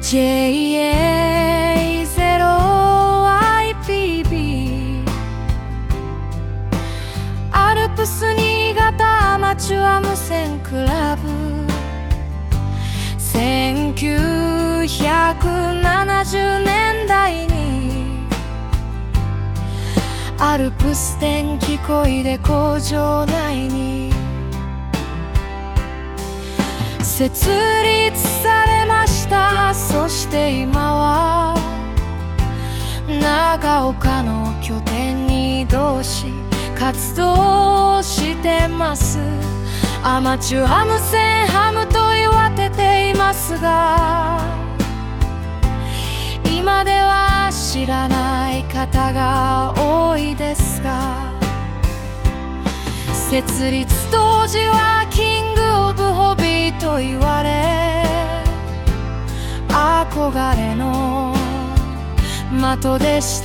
JA0IPB アルプス新潟アマチュア無線クラブ1970年代にアルプス電気こいで工場内に設立されました。そして今は長岡の拠点に移動し活動してます。アマチュア無線ハムと言われていますが、今では知らない方が多いですが、設立当時はキングオブホビーと言われ、憧れの的でした。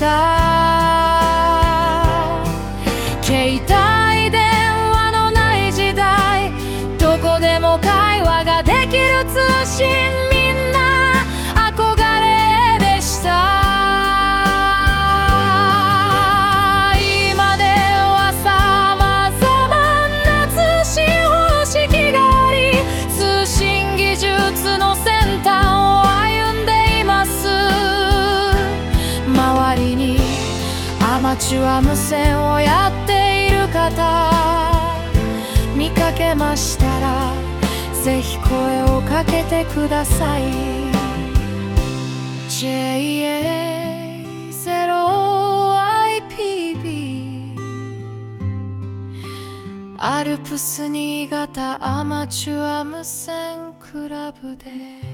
携帯電話のない時代、どこでも会話ができる通信、みんな憧れでした。今では様々な通信方式があり、通信技術の先端を歩んでいます。周りにアマチュア無線をやっている方見かけましたら、ぜひ声をかけてください。 JA0IPB アルプス新潟アマチュア無線クラブで